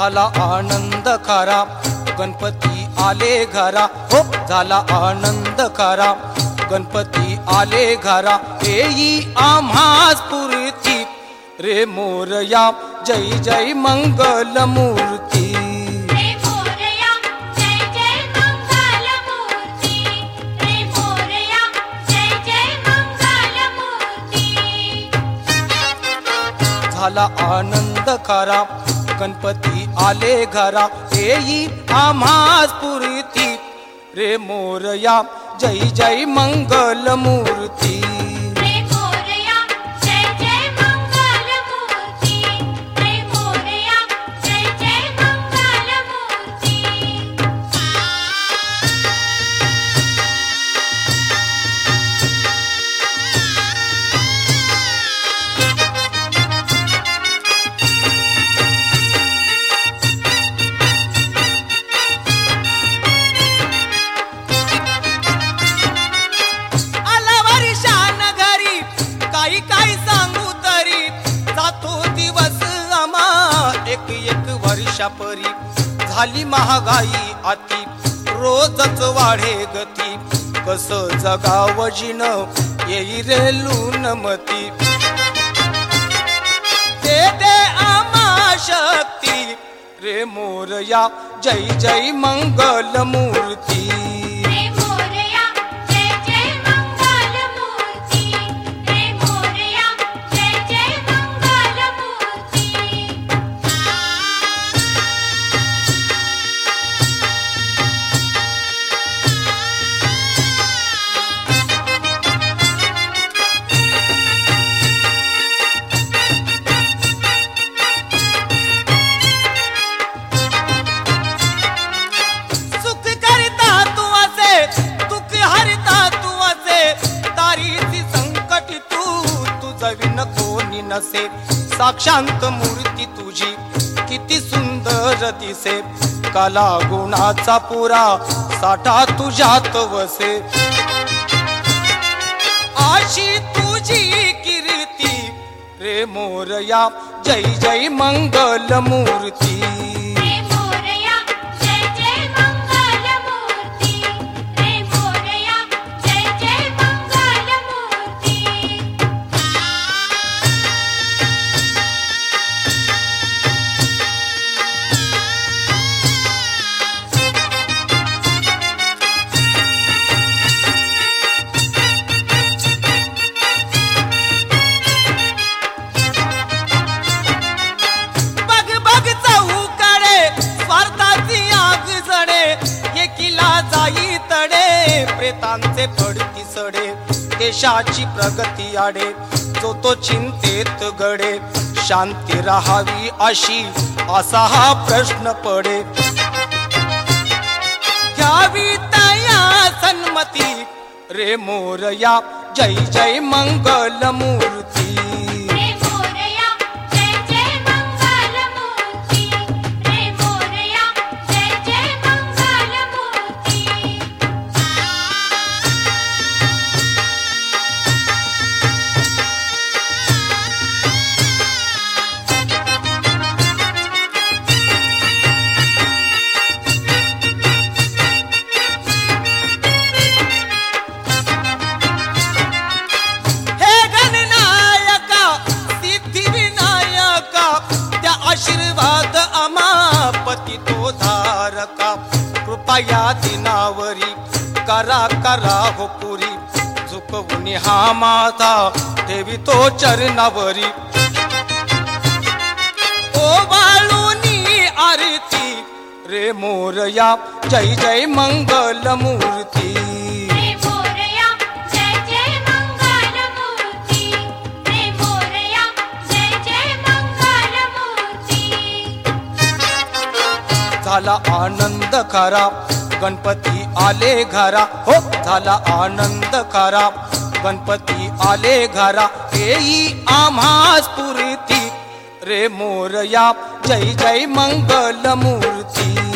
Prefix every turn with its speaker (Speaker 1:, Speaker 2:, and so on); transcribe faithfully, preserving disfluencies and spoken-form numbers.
Speaker 1: झाला आनंद खरा, गणपती आले घरा, हो झाला आनंद खरा, गणपती आले घरा, येई आम्हास पुरती रे मोरया, जय जय मंगल मूर्ती।
Speaker 2: रे मोरया जय जय मंगल मूर्ती, रे मोरया जय जय मंगल मूर्ती।
Speaker 1: झाला आनंद खरा, गणपती आले घरा, येई आम्हास पुरती रे मोरया, जय जय मंगल मूर्ती।
Speaker 2: रे मोरया जय जय मंगल मूर्ती, रे मोरया जय जय मंगल मूर्ती।
Speaker 1: आला वर्षान घरी, काही काही सांगू तरी, जातो दिवस आम्हा एक एक वर्षापरी, झाली महागाई अति, रोजच वाढे गती, कस जगाव जिन येई रे लूनमती, दे दे आम्हा शक्ती रे मोरया, जय जय मंगल मूर्ती।
Speaker 2: रे मोरया जय जय मंगल मूर्ती, रे मोरया जय जय मंगल मूर्ती।
Speaker 1: सुख करता तू असे, दुःख हरता तू असे, तारीची संकट तू, तुझ विन कोणी नसे, साक्षांत मूर्ती तुझी किती सुंदर दिसे, कला गुणाचा पुरा साठा तुझ्यात वसे, अशी तुझी कीर्ती रे मोरया, जय जय मंगल मूर्ती।
Speaker 2: रे मोरया जय जय मंगल मूर्ती, रे मोरया जय जय मंगल मूर्ती।
Speaker 1: बघ बघ चहूकडे, स्वार्थाची आग जडे, एकीला जाई तडे, प्रेतांचे पडती सडे, देशाची प्रगती आडे, जो तो चिंतेत गडे, शांती राहावी अशी असा हा प्रश्न पडे, घ्यावी तया सन्मती रे मोरया, जय जय मंगल मूर्ती।
Speaker 2: रे मोरया जय जय मंगल मूर्ती, रे मोरया जय जय मंगल मूर्ती।
Speaker 1: हे गणनायका, सिद्धिविनायका, त्या आशीर्वाद आम्हा पती तो धारका, कृपया दिनावरी करा करा हो पुरी, झुकवून हा माथा ठेवी तो चरणावरी, ओवाळूनी आरती रे मोरया, जय जय मंगल मूर्ती।
Speaker 2: रे मोरया जय जय मंगल मूर्ती, रे मोरया जय जय मंगल मूर्ती।
Speaker 1: झाला आनंद खरा, गणपती आले घरा, हो झाला आनंद खरा, गणपती आले घरा, येई आम्हास पुरती रे मोरया, जय जय मंगल मूर्ती।